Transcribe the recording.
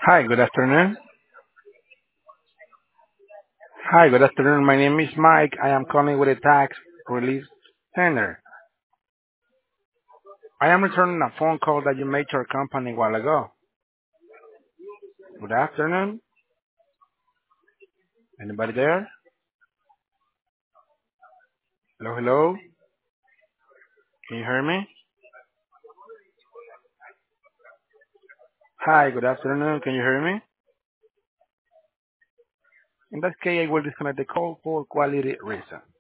Hi, good afternoon. Hi, good afternoon. My name is Mike. I am calling with a tax relief center. I am returning a phone call that you made to our company a while ago. Good afternoon. Anybody there? Hello, hello. Can you hear me? Hi, good afternoon. Can you hear me? In that case, I will disconnect the call for quality reason.